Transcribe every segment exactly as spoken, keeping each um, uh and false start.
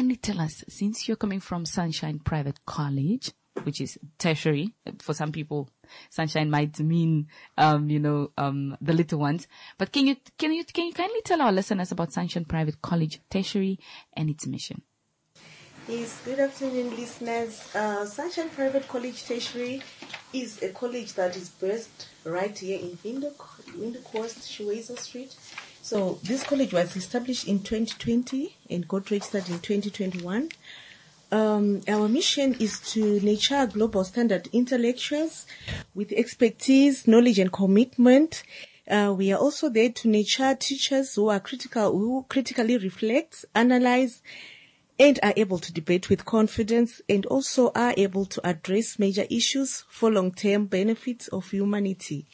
kindly tell us, since you're coming from Sunshine Private College, which is tertiary, for some people, Sunshine might mean, um, you know, um, the little ones. But can you, can you, can you kindly tell our listeners about Sunshine Private College Tertiary and its mission? Yes, good afternoon, listeners. Uh, Sunshine Private College Tertiary is a college that is based right here in Windhoek, Windhoek West, Shuezo Street. So this college was established in twenty twenty and got registered in twenty twenty-one. Um, our mission is to nurture global standard intellectuals with expertise, knowledge, and commitment. Uh, we are also there to nurture teachers who are critical, who critically reflect, analyze, and are able to debate with confidence, and also are able to address major issues for long-term benefits of humanity.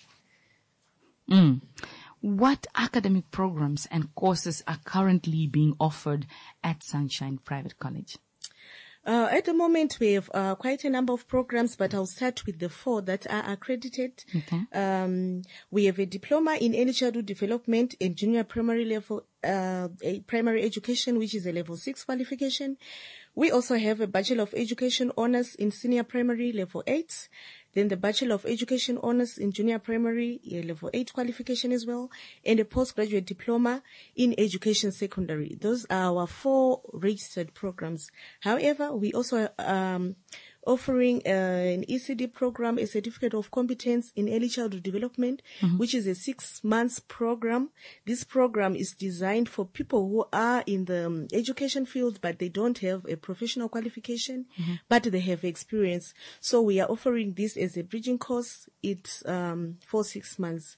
Mm. What academic programs and courses are currently being offered at Sunshine Private College? Uh, at the moment, we have uh, quite a number of programs, but I'll start with the four that are accredited. Okay. Um, we have a diploma in early childhood development and junior primary level, uh, a primary education, which is a level six qualification. We also have a Bachelor of Education Honors in Senior Primary Level eight, then the Bachelor of Education Honors in Junior Primary Level eight qualification as well, and a Postgraduate Diploma in Education Secondary. Those are our four registered programs. However, we also um offering uh, an E C D program, a Certificate of Competence in Early Childhood Development, mm-hmm. which is a six-month program. This program is designed for people who are in the um, education field, but they don't have a professional qualification, mm-hmm. but they have experience. So we are offering this as a bridging course. It's um, for six months.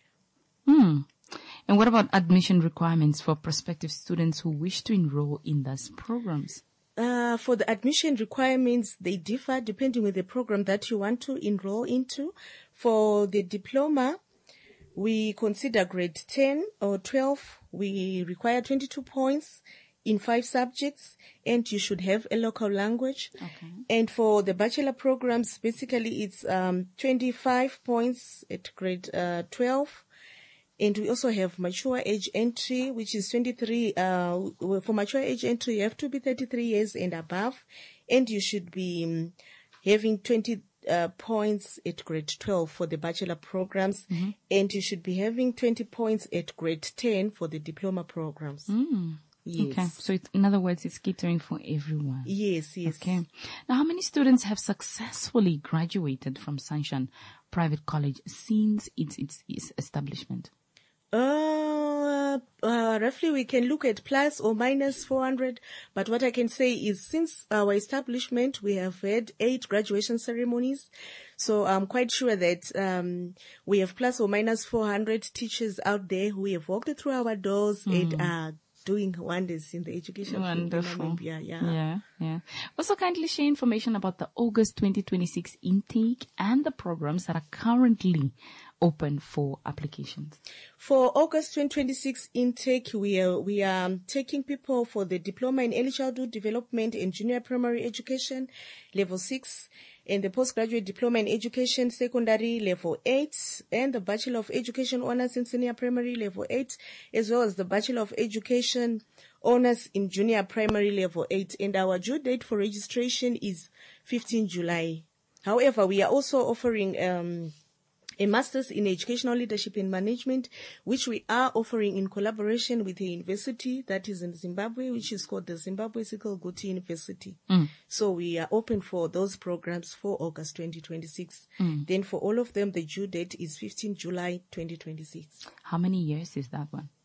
Mm. And what about admission requirements for prospective students who wish to enroll in these programs? Uh, for the admission requirements, they differ depending on the program that you want to enroll into. For the diploma, we consider grade ten or twelve. We require twenty-two points in five subjects, and you should have a local language. Okay. And for the bachelor programs, basically it's um, twenty-five points at grade uh, twelve. And we also have mature age entry, which is twenty-three. Uh, for mature age entry, you have to be thirty-three years and above. And you should be um, having twenty uh, points at grade twelve for the bachelor programs. Mm-hmm. And you should be having twenty points at grade ten for the diploma programs. Mm. Yes. Okay. So it, in other words, it's catering for everyone. Yes, yes. Okay. Now, how many students have successfully graduated from Sunshine Private College since its, its, its establishment? Uh, uh, roughly we can look at plus or minus four hundred, but what I can say is since our establishment, we have had eight graduation ceremonies. So I'm quite sure that, um, we have plus or minus four hundred teachers out there who have walked through our doors mm. and are doing wonders in the education field in Namibia. Yeah. Yeah. Yeah. Also kindly share information about the August twenty twenty-six intake and the programs that are currently open for applications. For August twenty twenty-six intake, we are, we are taking people for the Diploma in Early Childhood Development and Junior Primary Education, Level six, and the Postgraduate Diploma in Education Secondary, Level eight, and the Bachelor of Education Honors in Senior Primary, Level eight, as well as the Bachelor of Education Honors in Junior Primary, Level eight. And our due date for registration is fifteenth July. However, we are also offering um a Master's in Educational Leadership and Management, which we are offering in collaboration with a university that is in Zimbabwe, which is called the Zimbabwe Sikilguti University. Mm. So we are open for those programs for August twenty twenty-six. Mm. Then for all of them, the due date is fifteenth July twenty twenty-six. How many years is that one?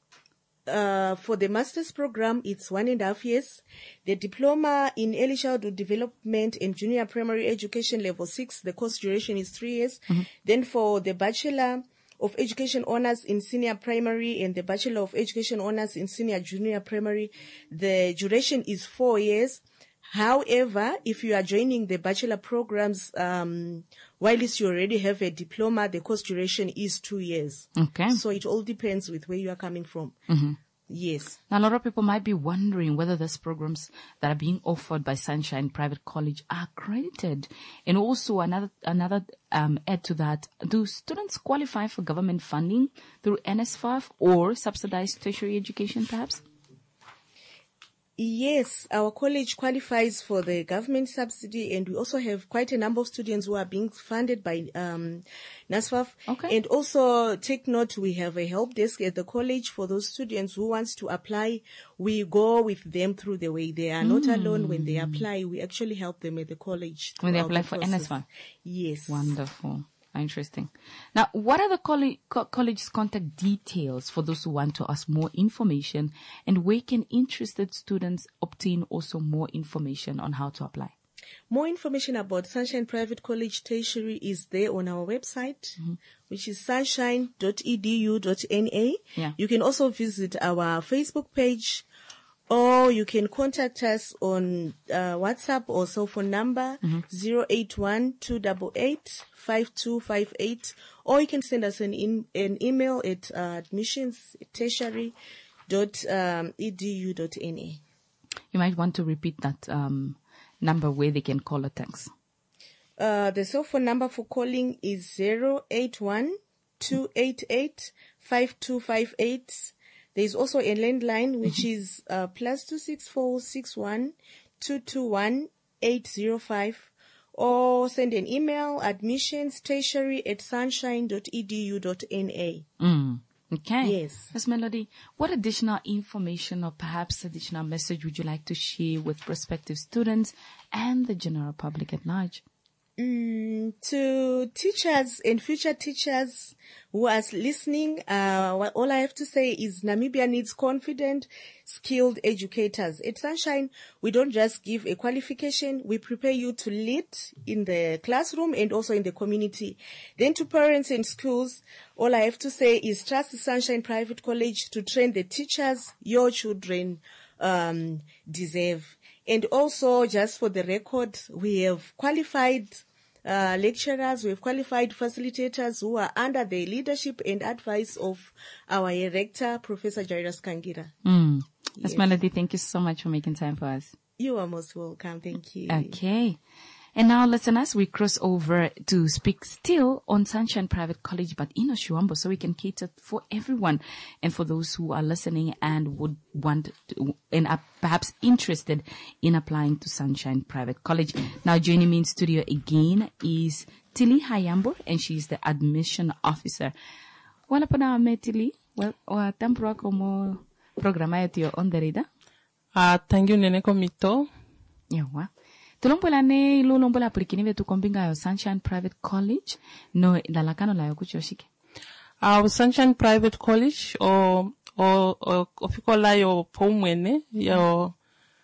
Uh, for the master's program, it's one and a half years. The diploma in early childhood development and junior primary education level six, the course duration is three years. Mm-hmm. Then for the bachelor of education honors in senior primary and the bachelor of education honors in senior junior primary, the duration is four years. However, if you are joining the bachelor programs, um, while you already have a diploma, the course duration is two years. Okay. So it all depends with where you are coming from. Mm-hmm. Yes. Now, a lot of people might be wondering whether these programs that are being offered by Sunshine Private College are accredited. And also another, another, um, add to that, do students qualify for government funding through N S F A F or subsidized tertiary education perhaps? Yes, our college qualifies for the government subsidy, and we also have quite a number of students who are being funded by um, NSFAF. Okay. And also, take note, we have a help desk at the college for those students who wants to apply. We go with them through the way. They are not alone when they apply. We actually help them at the college. When they throughout apply the for process. NSFAF? Yes. Wonderful. Interesting. Now, what are the colle- co- college's contact details for those who want to ask more information, and where can interested students obtain also more information on how to apply? More information about Sunshine Private College Tertiary is there on our website, mm-hmm. which is sunshine dot e d u dot n a. Yeah. You can also visit our Facebook page, or you can contact us on uh, WhatsApp or cell phone number mm-hmm. zero eight one two eight eight five two five eight, or you can send us an, in, an email at uh, admissions tertiary dot e d u dot n a. You might want to repeat that um, number where they can call or text. Uh, the cell phone number for calling is zero eight one two eight eight five two five eight. There is also a landline, which mm-hmm. is uh, plus two six four six one two two one eight zero five, or send an email admissions tertiary at sunshine dot e d u dot n a. Mm. Okay. Yes. Miss Melody, what additional information or perhaps additional message would you like to share with prospective students and the general public at large? Mm, to teachers and future teachers who are listening, uh, what, all I have to say is Namibia needs confident, skilled educators. At Sunshine, we don't just give a qualification, we prepare you to lead in the classroom and also in the community. Then to parents and schools, all I have to say is trust the Sunshine Private College to train the teachers your children um, deserve. And also, just for the record, we have qualified uh, lecturers, we have qualified facilitators who are under the leadership and advice of our rector, Professor Jairus Kangira. Mm. Miss Yes. Melody, thank you so much for making time for us. You are most welcome. Thank you. Okay. And now, listeners, we cross over to speak still on Sunshine Private College, but in Oshuambo, so we can cater for everyone and for those who are listening and would want to, and are perhaps interested in applying to Sunshine Private College. Now, joining me in studio again is Tilly Hayambo, and she's the admission officer. Wala pa na me Tilly? Well, wa tampura como programa yetu on the radar. Ah, thank you nene komito. Yawa. Tulombola ne ilulombola aplikini vetu kombinga yo Sunshine Private College no lalakano la yokuchoshike. Ah, Sunshine Private College o o o ofikola yo pomwene yo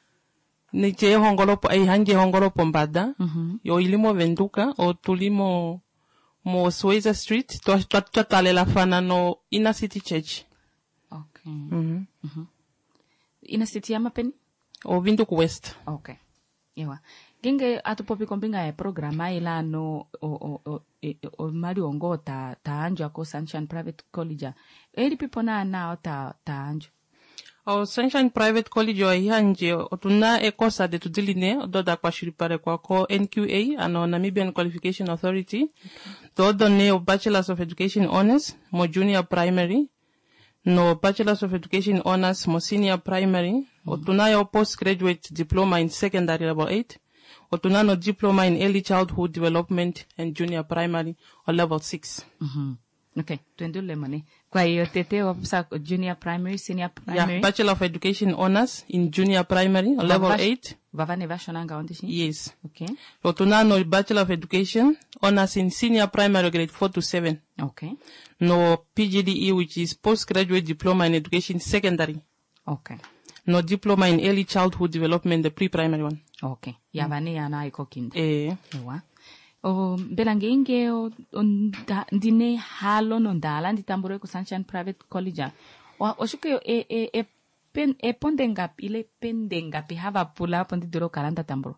nije hongolopo ai hange hongolopo mbada Mhm. yo ilimo venduka o tulimo mo Sweza Street to tatalela fana no Inner City Church. Okay. Mhm. Mhm. Ina city ya mapeni? O Vinduku West. Okay. Yawa. Genge atupopi kombinga ya programa ila no o o o e- o mali ongo ta ta anjo ako Sunshine Private College. Eri pipo na na ta ta anjo. O Sunshine Private College yo ihanje otuna ekosa de tudiline ododa kwa shiripare kwa ko N Q A ano Namibian Qualification Authority. Okay. Todo ne o Bachelors of Education Honors mo Junior Primary. No Bachelors of Education Honors mo Senior Primary. Mm-hmm. Otuna yo Postgraduate Diploma in Secondary Level eight. Otuna no Diploma in Early Childhood Development and Junior Primary or Level six. Mhm. Okay, tuendele mane. Kwa hiyo tete wapsa junior primary, senior primary. Yeah, Bachelor of Education Honors in Junior Primary or Level Vavash- eight. Vavane vashonanga ondishi? Yes. Okay. Otuna no Bachelor of Education Honors in Senior Primary grade four to seven. Okay. No P G D E, which is Postgraduate Diploma in Education Secondary. Okay. No Diploma in Early Childhood Development, the pre-primary one. Okay. Yavane yana iko kinda. Eh, Ewa. O belangenge o o nda- ndine halo no ndala nditambure ku Sunshine Private College. O oshuke yo e e e pen e pondenga ile pendenga pi hava pula pondi duro kalanda tamburo.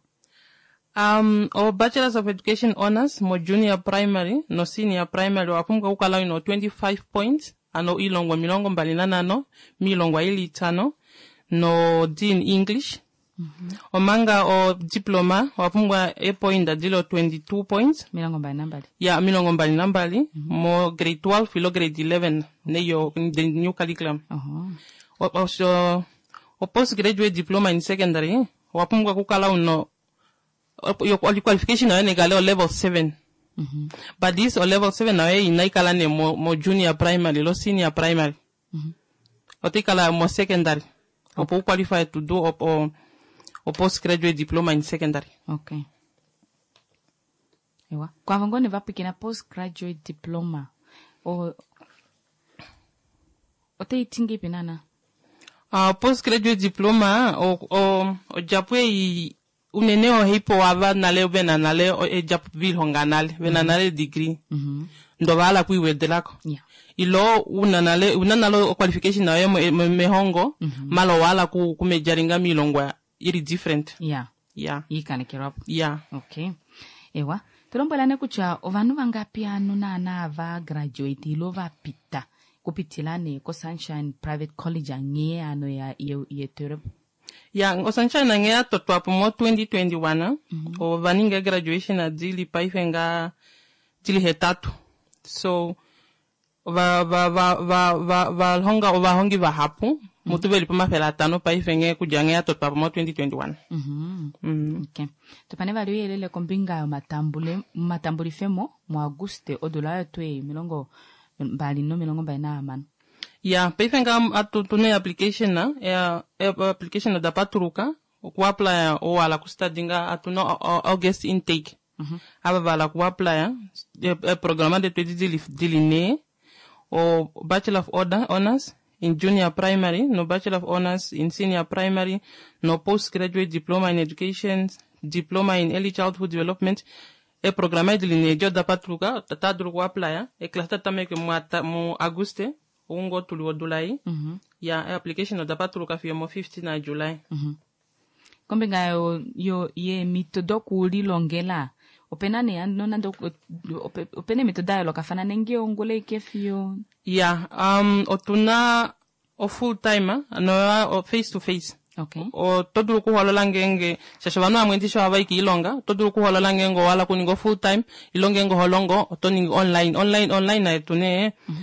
um, or Bachelors of Education Honors, mo Junior Primary, no Senior Primary, wapunga ukala no twenty-five points, ano ilongwa milongo mbalinana no, milongwa ili tano, no D in English. Mm-hmm. Omanga o diploma, wapunga a point adilo twenty-two points. Milango mba nambali. Ya, milongo mbali nambali, mm-hmm. mo grade twelve, filo grade eleven, ne yo, the new curriculum. Oh. O, o, so, o postgraduate diploma in secondary wapungwa kukala uno your qualification na negale o level seven. Mhm. But this o level seven na we inaikala ne mo, mo junior primary lo senior primary. Mhm. O tikala mo secondary. O po qualify to do o, o, o postgraduate diploma in secondary. Okay. Ewa. Kwa vangone va pikina postgraduate diploma. O o te itingi pinana. Uh, postgraduate diploma o o o japwe i unene o hipo wava nale bena nale o e japu vil honganale bena nale degree. Mhm. Ndo wala kui wedelako. Yeah. Ilo unanale unanale o qualification na me, me, me hongo Mhm. malo wala ku kumejaringa milongwa iri different. Yeah. Yeah. Yikane kirop. Yeah. Okay. Ewa. Tulombolane kucha ovanu vangapi anu na na va graduate ilo va pita. Kupitilane ko Sunshine Private College nge ano ya ye ye terep. Ya o Sunshine nge totwa mo twenty twenty-one mm-hmm. o vaninga graduation a dili paifenga dili hetatu. So va va va va va va honga o va hongi va hapu mm-hmm. mutubeli pama fela tano paifenge kujange totwa mo twenty twenty-one. Mhm. Mm. Okay. Tupane valio yelele kombinga matambule matambuli femo mu Auguste odola twe milongo bali no milongo baina amano. Ya paifenga atutune application na ya application da patruka ku apply o wala ku studyinga atuno August intake. Mhm. Aba vala ku apply e programa de twenty diline o Bachelor of Order Honors in Junior Primary, no Bachelor of Honors in Senior Primary, no Postgraduate Diploma in Education, Diploma in Early Childhood Development. E programa diline jo da patruka tatadru ku apply e klasta tameke mu Auguste ungo tuliwo Julai. Mhm. Ya application da patruka fi mo fifteen na July. Mhm. Kombinga yo yo ye mitodo kulilongela openane ando nando opene mitoda lo kafana nenge ongole kefio. Ya um otuna o full timer no o face to face. Okay. O toduru ku holola ngenge shashabano amwendisho abaiki ilonga toduru ku holola ngengo wala kuningo full time ilonge ngo holongo otoning online online online na etune mm-hmm.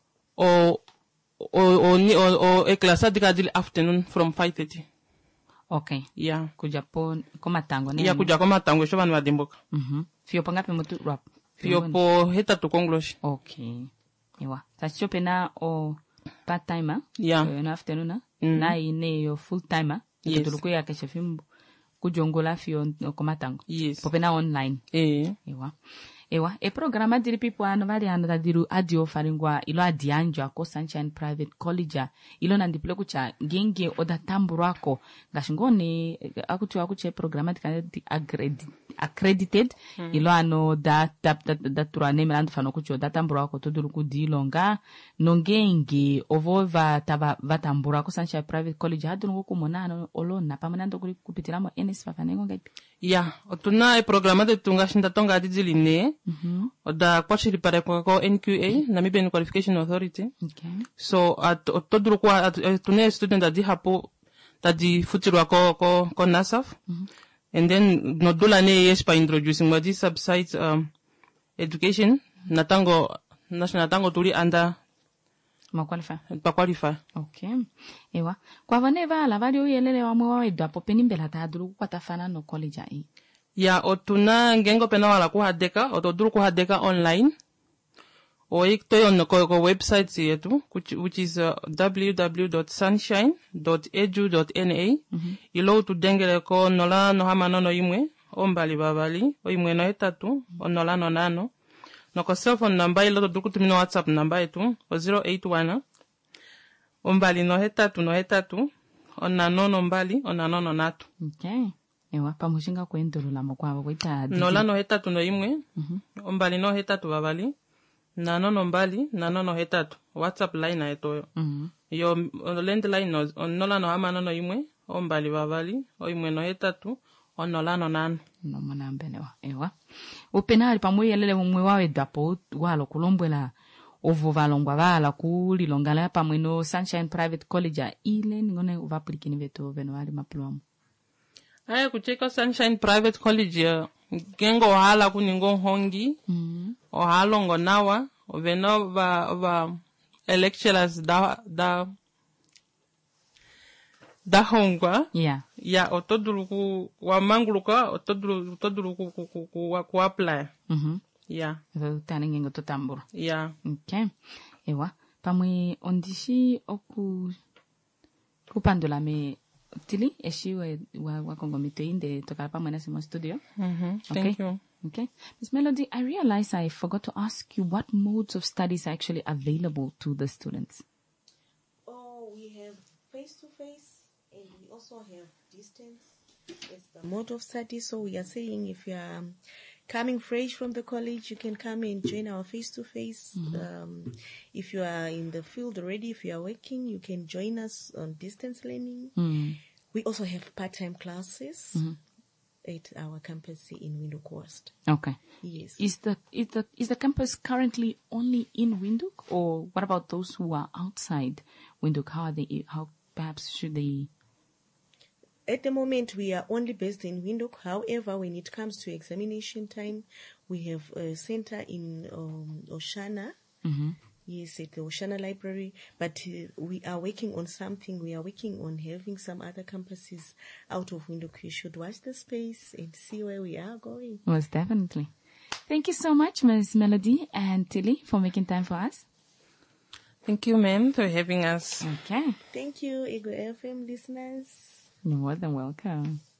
o o o ni o, o e class adika dil afternoon from five thirty. Okay. Yeah. Kuja po komatango ne. Yeah, kuja komatango sho banu badimboka. Mhm. Fio pangape mutu rap. Fio po heta to konglosh. Okay. Ewa. Tacho pena o part timer. Yeah. Uh, na afternoon mm. na ine yo full timer. Yes. Tutuluku ya keshe fimbo. Kujongola fio komatango. Yes. Popena online. Eh. Ewa. Ewa, e programa diri pipo ano vali ano tadiru adio faringwa ilo adianjo ako Sunshine Private College ilo nandipile kucha genge oda tamburu ako gashingone akutu akuche programa dikane accredited mm. ilo ano da da da, da turane melandu fano kucho da tamburu ako toduru kudilonga nongenge ovo va tava va tamburu ako Sunshine Private College hadunu kumona ano olona pamanando kuri kupitiramo N S fafanengo ngaipi. Ya, otuna e programa de tunga shinda tonga diziline. Mhm. Oda kwa shiri pare kwa ko N Q A, Namibian Qualification Authority. Okay. So at otoduru kwa tune student adi hapo tadi futiru ko ko ko NASAF. Mm-hmm. And then no dola ne yes pa introducing what this subsite um education natango national tango tuli under ma qualify pa qualify. Okay. Ewa kwa vane vala vali uyelele wa mwa wedo apo penimbela taduru kwa tafana no college ai. Ya otuna ngengo pena wala ku hadeka otoduru ku hadeka online o ikto on ko ko website yetu which is uh, w w w dot sunshine dot e d u dot n a. Mm-hmm. Ilo tu dengele ko nola no hama no imwe ombali babali o imwe no etatu onola no nano no ko cell phone number ilo to kutumino WhatsApp number yetu o zero eight one ombali no etatu no etatu onano no mbali onano no natu. Okay. Ewa pamushinga kwendulula mokwa kwita nola no etatu no imwe mm-hmm. ombali no etatu babali nano no mbali nano no etatu WhatsApp line eto. Mhm. Yo landline no nola no hama no imwe ombali babali o imwe no etatu onola no nano. No mona mbenewa. Ewa. Upenali pamoja lele mwe wawe dapo walo kulombwela ovo valongwa vala kuli longala pamwe no Sunshine Private College ile ngone uvaplikini veto veno wali maplomo. Aya kucheka Sunshine Private College gengo hala kuningo hongi. Mhm. O halongo nawa oveno va va lecturers da da dahongwa. Yeah. Ya, otodulu ku, wa manguluka, otodulu, otodulu ku, ku, ku, ku, ku apply. Mm-hmm. Yeah. So, taningi ngoto tamburo. Yeah. Okay. Ewa. Pamwe ondishi oku kupandula me tili eshi wa wa, wa kongomito inde tokala pamwe na simo studio. Mm-hmm. Okay. Thank you. Okay. Miss Melody, I realize I forgot to ask you what modes of studies are actually available to the students. Oh, we have face-to-face and we also have distance as the mode of study. So we are saying if you are um, coming fresh from the college, you can come and join our face-to-face. Mm-hmm. Um, if you are in the field already, if you are working, you can join us on distance learning. Mm. We also have part-time classes. Mm-hmm. At our campus in Windhoek West. Okay. Yes. Is the is the is the campus currently only in Windhoek, or what about those who are outside Windhoek? How are they? How perhaps should they? At the moment, we are only based in Windhoek. However, when it comes to examination time, we have a center in um, Oshana. Mm-hmm. Yes, at the Oshana Library, but uh, we are working on something. We are working on having some other campuses out of Windhoek. You should watch the space and see where we are going. Most definitely. Thank you so much, Miz Melody and Tilly, for making time for us. Thank you, ma'am, for having us. Okay. Thank you, Ego F M listeners. You're more than welcome.